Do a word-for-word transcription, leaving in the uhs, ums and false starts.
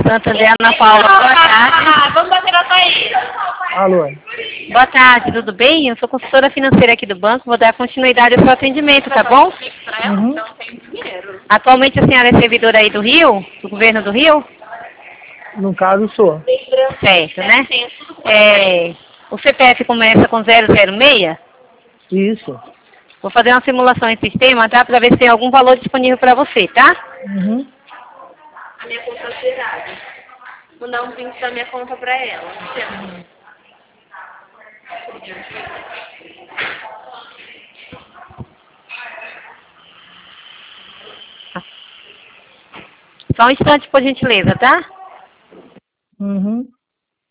Santander, Ana Paula, boa tarde. Ah, vamos bater na saída. Alô. Boa tarde, tudo bem? Eu sou consultora financeira aqui do banco, vou dar continuidade ao seu atendimento, tá bom? Uhum. Atualmente a senhora é servidora aí do Rio, do governo do Rio? No caso, sou. Certo, né? É, o C P F começa com zero zero seis? Isso. Vou fazer uma simulação em sistema, tá? Para ver se tem algum valor disponível para você, tá? Uhum. A minha conta zerada. Vou dar um print da minha conta pra ela. Só um instante, por gentileza, tá?